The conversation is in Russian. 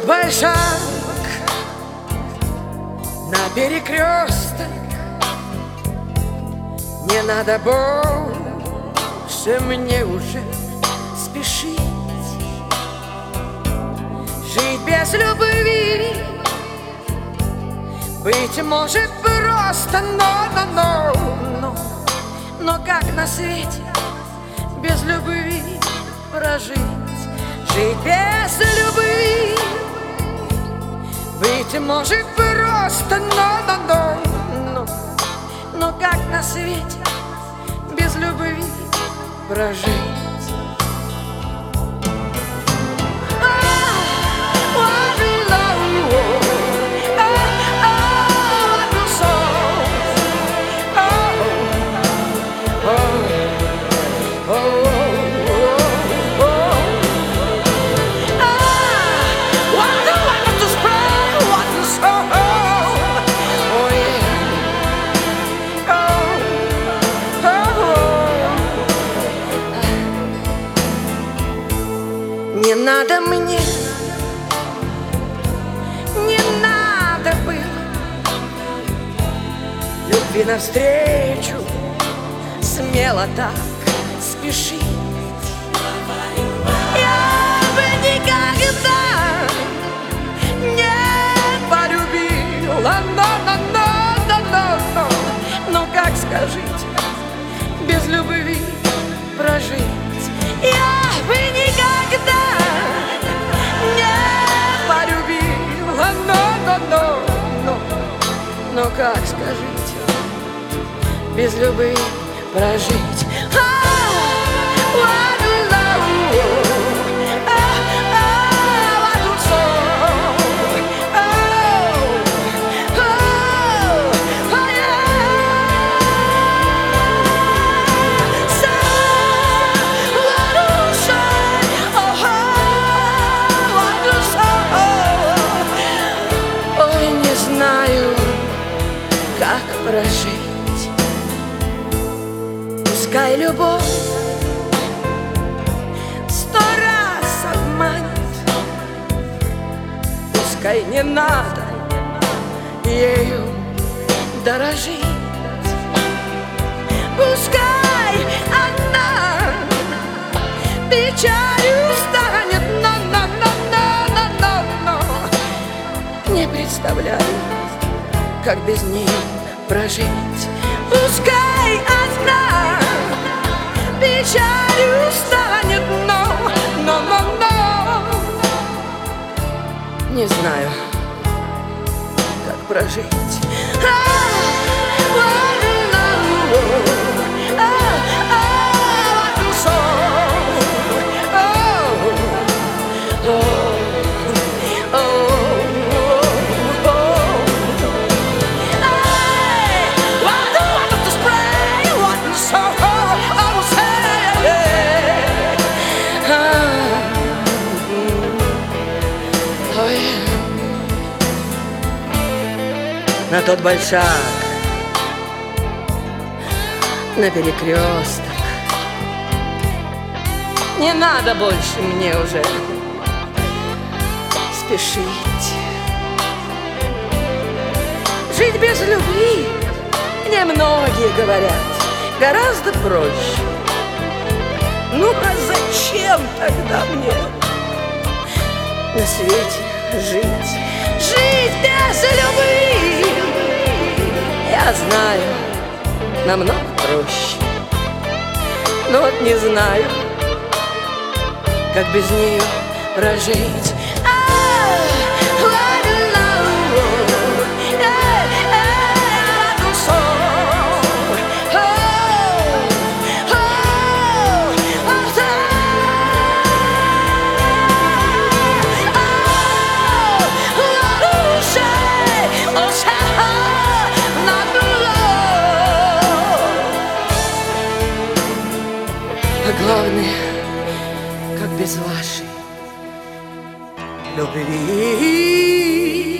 большак на перекресток. Не надо больше мне уже спешить. Жить без любви, быть может, просто, но как на свете без любви прожить? Жить без любви, быть может, просто, но как на свете без любви прожить? Не надо мне, не надо было любви навстречу смело так спешить. Я бы никогда не полюбила, но как, скажите, без любви прожить? Я бы никогда не полюбила, но как, скажите, без любви прожить? Как прожить? Пускай любовь 100 раз обманет, пускай не надо ею дорожить. Пускай она печалью станет, но не представляю, как без нее прожить. Пускай она печалью станет, но не знаю, как прожить. На тот большак, на перекресток. Не надо больше мне уже спешить. Жить без любви, мне многие говорят, гораздо проще. Ну а зачем тогда мне на свете жить? Жить без любви, я знаю, намного проще. Но вот не знаю, как без нее прожить. А главное, как без вашей любви.